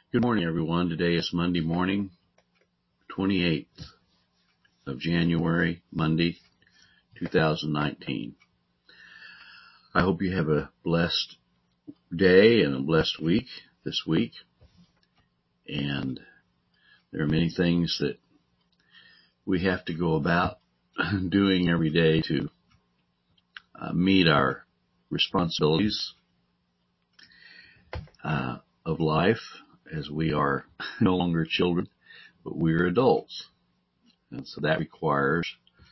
Good morning, everyone. Today is Monday morning, 28th of January, Monday, 2019. I hope you have a blessed day and a blessed week this week. And there are many things that we have to go about doing every day to meet our responsibilities of life, as we are no longer children, but we are adults. And so that requires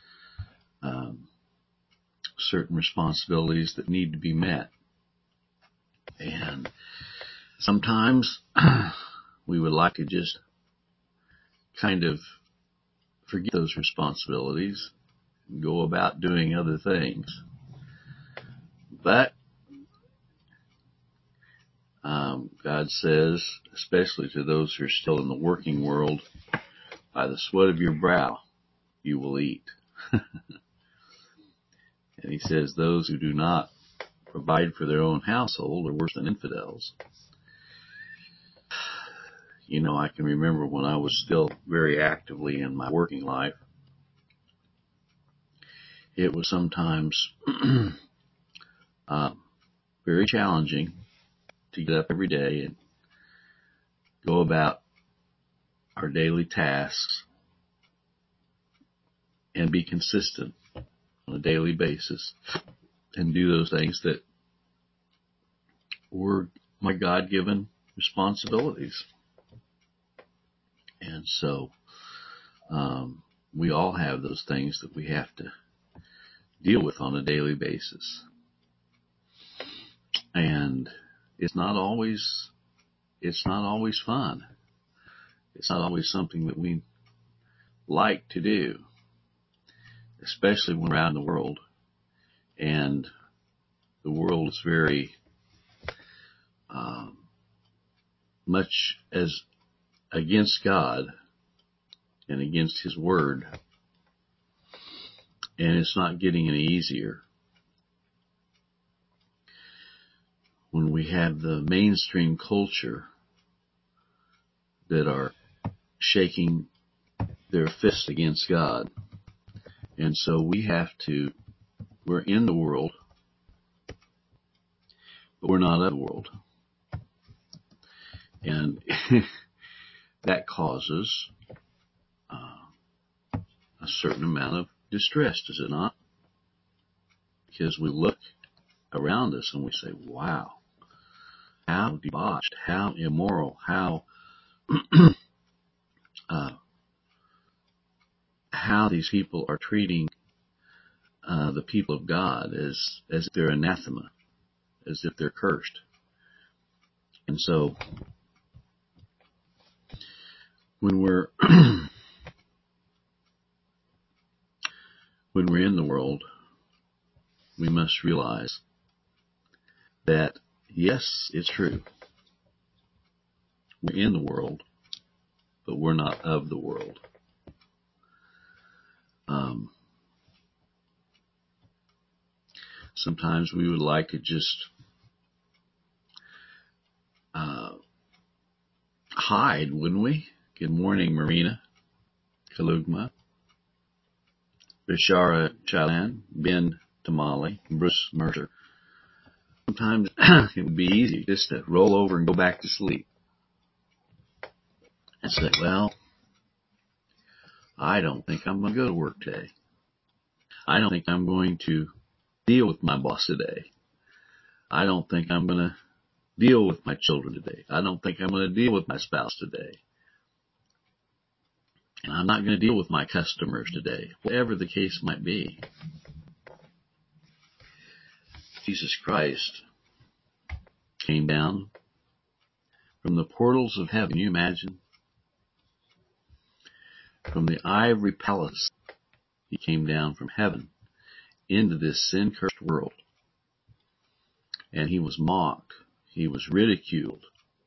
certain responsibilities that need to be met. And sometimes we would like to just kind of forget those responsibilities and go about doing other things. But God says, especially to those who are still in the working world, by the sweat of your brow you will eat. And he says those who do not provide for their own household are worse than infidels. You know, I can remember when I was still very actively in my working life, it was sometimes very challenging to get up every day and go about our daily tasks and be consistent on a daily basis and do those things that were my God-given responsibilities. And so we all have those things that we have to deal with on a daily basis. And it's not always fun. It's not always something that we like to do, especially when we're out in the world. And the world is very much as against God and against His Word. And it's not getting any easier. When we have the mainstream culture that are shaking their fists against God. And so we're in the world, but we're not of the world. And that causes a certain amount of distress, does it not? Because we look around us and we say, wow, how debauched, how immoral, how these people are treating the people of God as if they're anathema, as if they're cursed. And so when we're when we're in the world, we must realize that, yes, it's true. We're in the world, but we're not of the world. Sometimes we would like to just hide, wouldn't we? Good morning, Marina, Kalugma, Bishara Chalan, Ben Tamale, Bruce Mercer. Sometimes it would be easy just to roll over and go back to sleep and say, well, I don't think I'm going to go to work today. I don't think I'm going to deal with my boss today. I don't think I'm going to deal with my children today. I don't think I'm going to deal with my spouse today. And I'm not going to deal with my customers today, whatever the case might be. Jesus Christ came down from the portals of heaven. Can you imagine? From the ivory palace, He came down from heaven into this sin-cursed world. And He was mocked. He was ridiculed.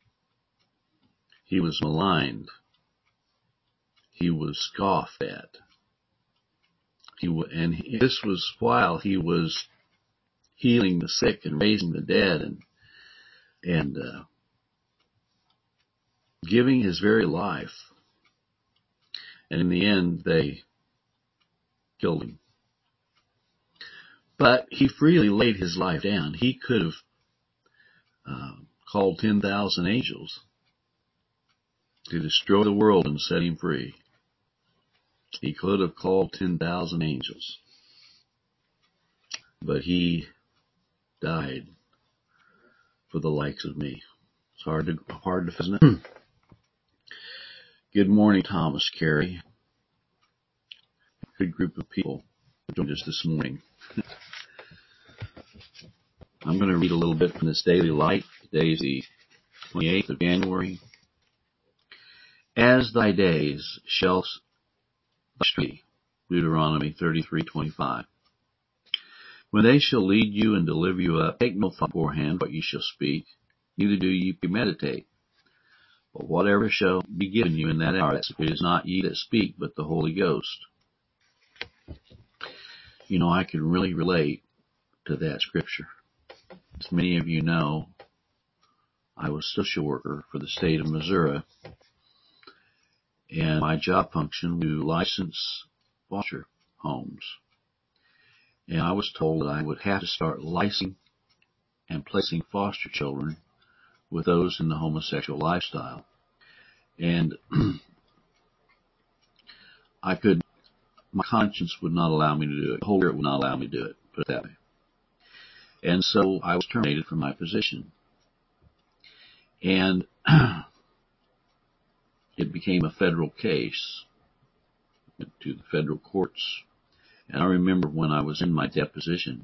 He was maligned. He was scoffed at. This was while He was healing the sick and raising the dead and giving his very life. And in the end, they killed him. But he freely laid his life down. He could have called 10,000 angels to destroy the world and set him free. He could have called 10,000 angels. But he died for the likes of me. It's hard to isn't it? Good morning, Thomas Carey. Good group of people who joined us this morning. I'm going to read a little bit from this daily light. Today is the 28th of January. As thy days shall be, Deuteronomy 33:25. When they shall lead you and deliver you up, take no thought beforehand what you shall speak, neither do ye premeditate. But whatever shall be given you in that hour, it is not ye that speak, but the Holy Ghost. You know, I can really relate to that scripture. As many of you know, I was social worker for the state of Missouri, and my job function was to license foster homes. And I was told that I would have to start licensing and placing foster children with those in the homosexual lifestyle. And my conscience would not allow me to do it. The Holy Spirit would not allow me to do it, put it that way. And so I was terminated from my position. And it became a federal case. Went to the federal courts. And I remember when I was in my deposition,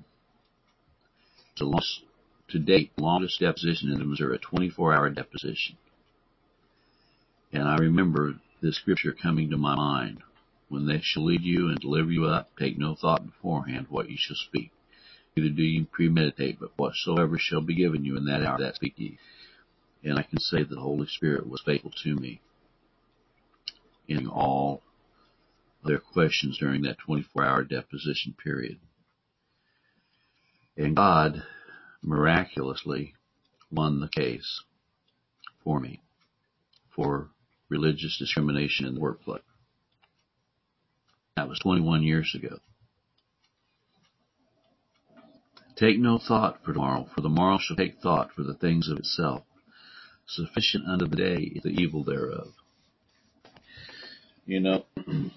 to date, longest deposition in Missouri, a 24-hour deposition. And I remember this scripture coming to my mind. When they shall lead you and deliver you up, take no thought beforehand what you shall speak. Neither do you premeditate, but whatsoever shall be given you in that hour, that speak ye. And I can say that the Holy Spirit was faithful to me in all of their questions during that 24-hour deposition period. And God miraculously won the case for me for religious discrimination in the workplace. That was 21 years ago. Take no thought for tomorrow, for the morrow shall take thought for the things of itself. Sufficient unto the day is the evil thereof. You know,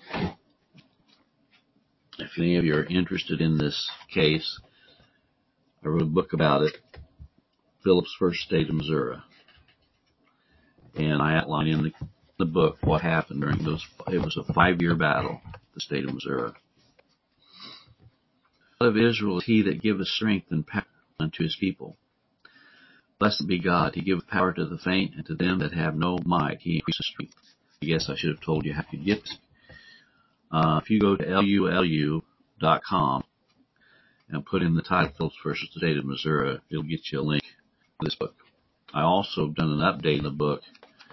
if any of you are interested in this case, I wrote a book about it, Philip's First State of Missouri. And I outline in the book what happened during those. It was a 5-year battle, the state of Missouri. The God of Israel is he that giveth strength and power unto his people. Blessed be God, he giveth power to the faint, and to them that have no might he increaseth strength. I guess I should have told you how you get this. If you go to lulu.com and put in the title Philip's First State of Missouri, it'll get you a link to this book. I also have done an update in the book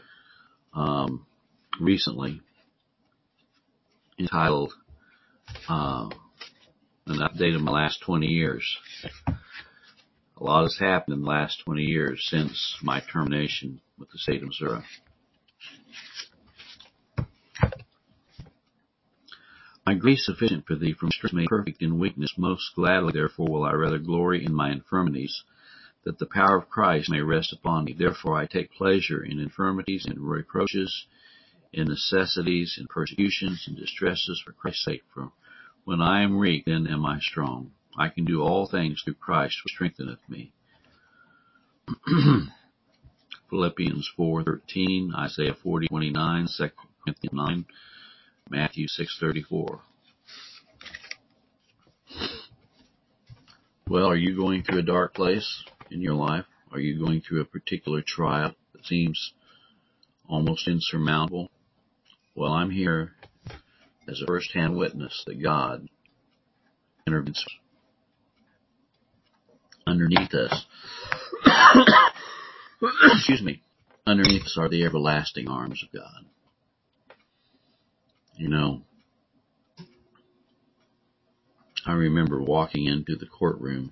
recently entitled an update of my last 20 years. A lot has happened in the last 20 years since my termination with the state of Missouri. My grace is sufficient for thee, for my strength is made perfect in weakness. Most gladly, therefore, will I rather glory in my infirmities, that the power of Christ may rest upon me. Therefore I take pleasure in infirmities, in reproaches, in necessities, in persecutions, and distresses for Christ's sake. For when I am weak, then am I strong. I can do all things through Christ who strengtheneth me. Philippians 4:13, Isaiah 40:29, 2 Corinthians 9, Matthew 6:34. Well, are you going through a dark place in your life? Are you going through a particular trial that seems almost insurmountable? Well, I'm here as a first-hand witness that God intervenes underneath us. Excuse me. Underneath us are the everlasting arms of God. You know, I remember walking into the courtroom.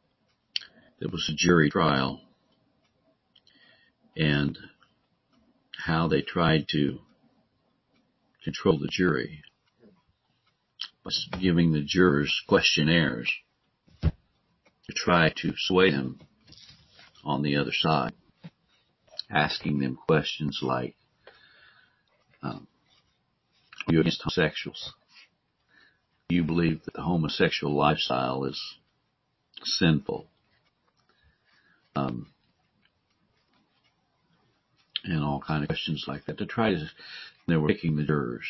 It was a jury trial, and how they tried to control the jury by giving the jurors questionnaires to try to sway them on the other side, asking them questions like, are you against homosexuals? Do you believe that the homosexual lifestyle is sinful? And all kind of questions like that to try to, they were picking the jurors.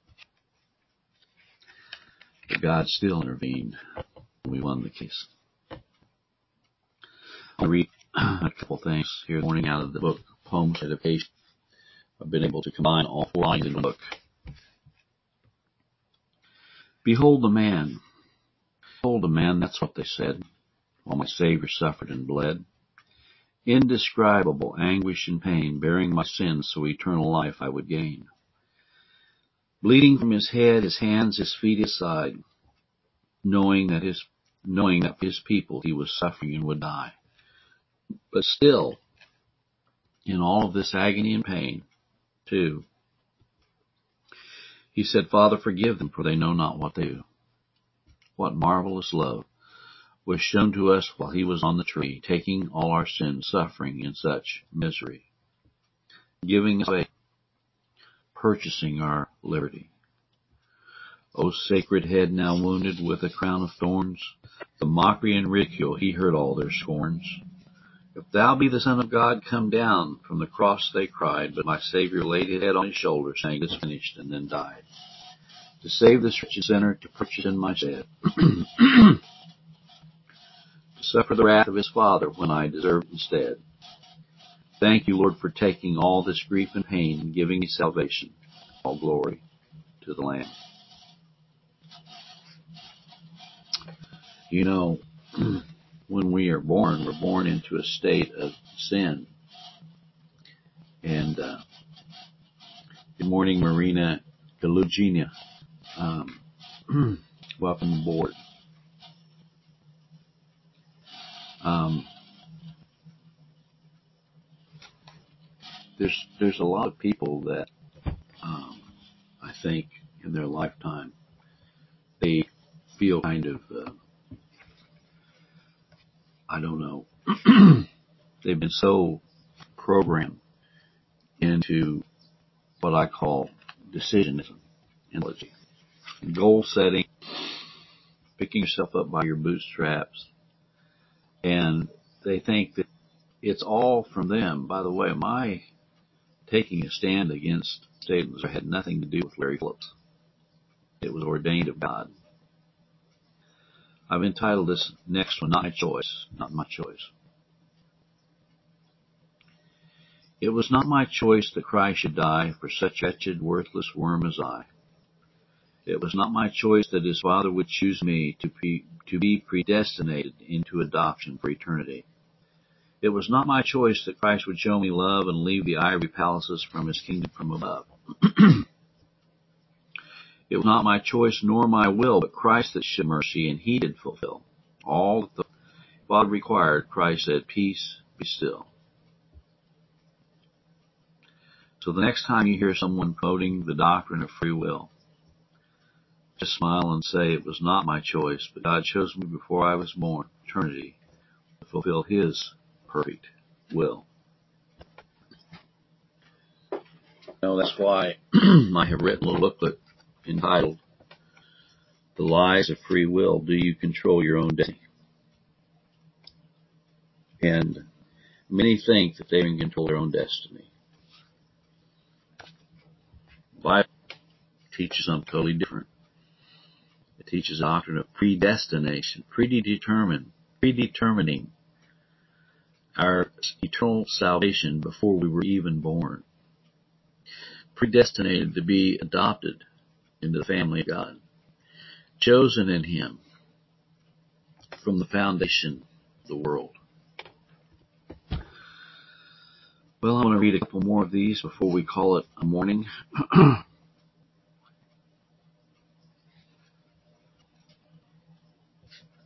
But God still intervened. We won the case. I'll read a couple things here this morning out of the book, Poems of Education. I've been able to combine all 4 lines in the book. Behold the man. Behold a man, that's what they said, while my Savior suffered and bled. Indescribable anguish and pain, bearing my sins so eternal life I would gain. Bleeding from his head, his hands, his feet, his side, knowing that for his people he was suffering and would die. But still, in all of this agony and pain, too, he said, Father, forgive them, for they know not what they do. What marvelous love was shown to us while he was on the tree, taking all our sins, suffering in such misery, giving us away, purchasing our liberty. O sacred head now wounded with a crown of thorns, the mockery and ridicule, he heard all their scorns. If thou be the Son of God, come down. From the cross they cried, but my Savior laid his head on his shoulder, saying, it is finished, and then died. To save this wretched sinner, to purchase in my stead. To suffer the wrath of his Father when I deserved instead. Thank you, Lord, for taking all this grief and pain and giving me salvation. All glory to the Lamb. You know, when we are born, we're born into a state of sin. And good morning, Marina Galugina. Welcome aboard. There's a lot of people that I think in their lifetime they feel kind of I don't know. They've been so programmed into what I call decisionism, goal setting, picking yourself up by your bootstraps, and they think that it's all from them. By the way, my taking a stand against statements had nothing to do with Larry Phillips. It was ordained of God. I've entitled this next one, Not My Choice, Not My Choice. It was not my choice that Christ should die for such a wretched, worthless worm as I. It was not my choice that his Father would choose me to be predestinated into adoption for eternity. It was not my choice that Christ would show me love and leave the ivory palaces from his kingdom from above. It was not my choice nor my will, but Christ that showed mercy, and he did fulfill all that the Father required. Christ said, peace, be still. So the next time you hear someone quoting the doctrine of free will, just smile and say, it was not my choice, but God chose me before I was born, eternity, to fulfill his perfect will. That's why I have written a little booklet entitled, The Lies of Free Will, Do You Control Your Own Destiny? And many think that they can control their own destiny. The Bible teaches something totally different. It teaches a doctrine of predestination, predetermining our eternal salvation before we were even born. Predestinated to be adopted into the family of God. Chosen in him from the foundation of the world. Well, I want to read a couple more of these before we call it a morning.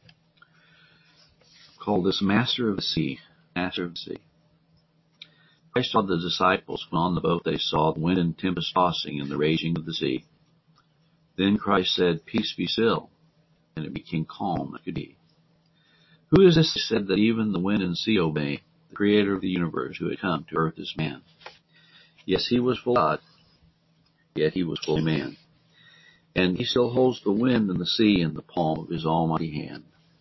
Call this Master of the Sea. Master of the Sea. Christ saw the disciples when on the boat they saw the wind and tempest tossing and the raging of the sea. Then Christ said, "Peace, be still," and it became calm and could be. Who is this, he said, that even the wind and sea obey, the creator of the universe who had come to earth as man? Yes, he was full God, yet he was fully man. And he still holds the wind and the sea in the palm of his almighty hand.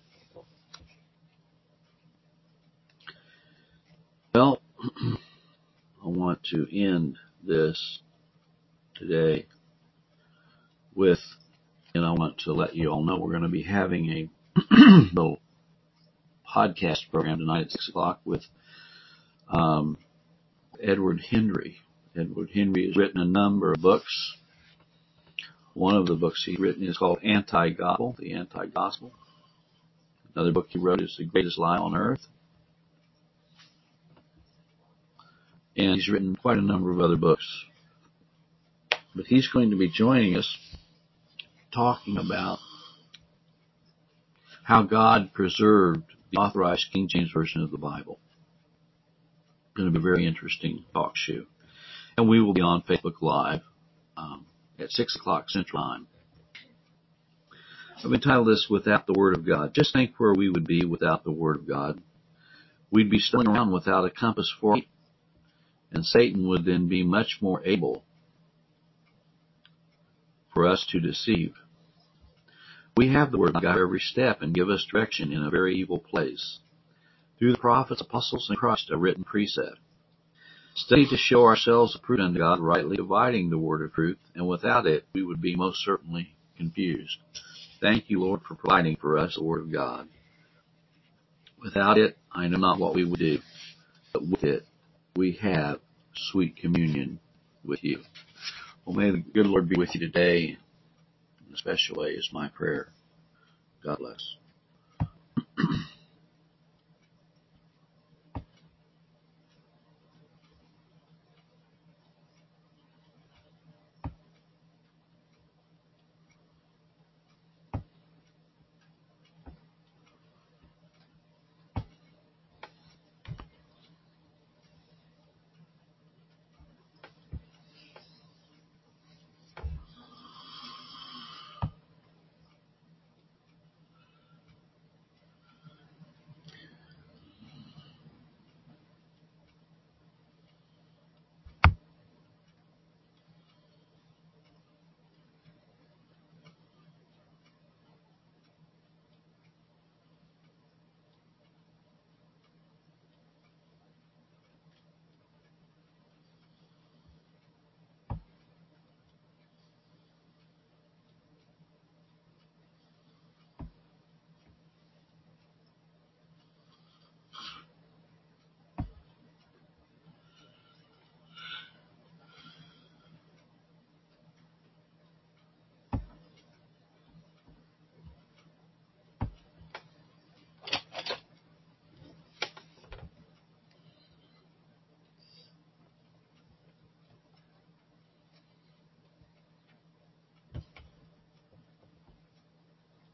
Well, I want to end this today with, and I want to let you all know we're going to be having a little podcast program tonight at 6 o'clock with Edward Henry. Edward Henry has written a number of books. One of the books he's written is called Anti-Gospel, The Anti-Gospel. Another book he wrote is The Greatest Lie on Earth. And he's written quite a number of other books. But he's going to be joining us talking about how God preserved the authorized King James Version of the Bible. It's going to be a very interesting talk show. And we will be on Facebook Live at 6 o'clock Central Time. I've entitled this, Without the Word of God. Just think where we would be without the Word of God. We'd be stumbling around without a compass for it, and Satan would then be much more able for us to deceive. We have the Word of God every step and give us direction in a very evil place. Through the prophets, apostles, and Christ, a written precept. Study to show ourselves approved unto God, rightly dividing the word of truth, and without it we would be most certainly confused. Thank you, Lord, for providing for us the Word of God. Without it, I know not what we would do, but with it, we have sweet communion with you. Well, may the good Lord be with you today in a special way is my prayer. God bless.